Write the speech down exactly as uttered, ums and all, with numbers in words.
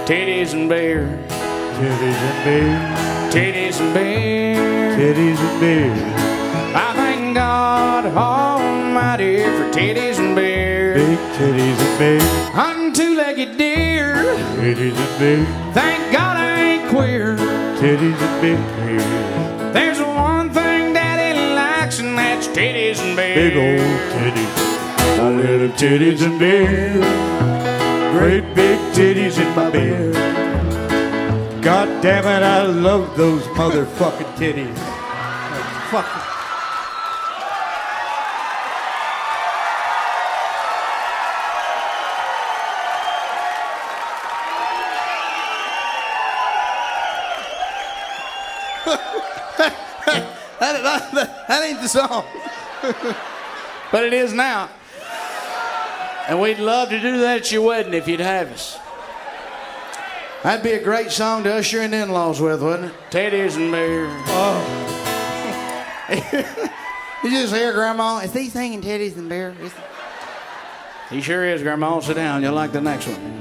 titties and beer. Titties and beer. Titties and beer. Titties and beer. I thank God Almighty for titties and beer. Big titties and beer. Hunting two-legged deer. Titties and beer. Thank God I ain't queer. Titties and beer. There's one thing Daddy likes, and that's titties and beer. Big old titties. A little titties and beer. Great big titties in my beer. God damn it, I love those motherfucking titties. Fucking. that, that, that, that ain't the song. But it is now. And we'd love to do that at your wedding if you'd have us. That'd be a great song to usher in the in-laws with, wouldn't it? Teddies and beer. Oh. You just hear Grandma? Is he singing titties and beer? Is He sure is, Grandma. Sit down. You'll like the next one.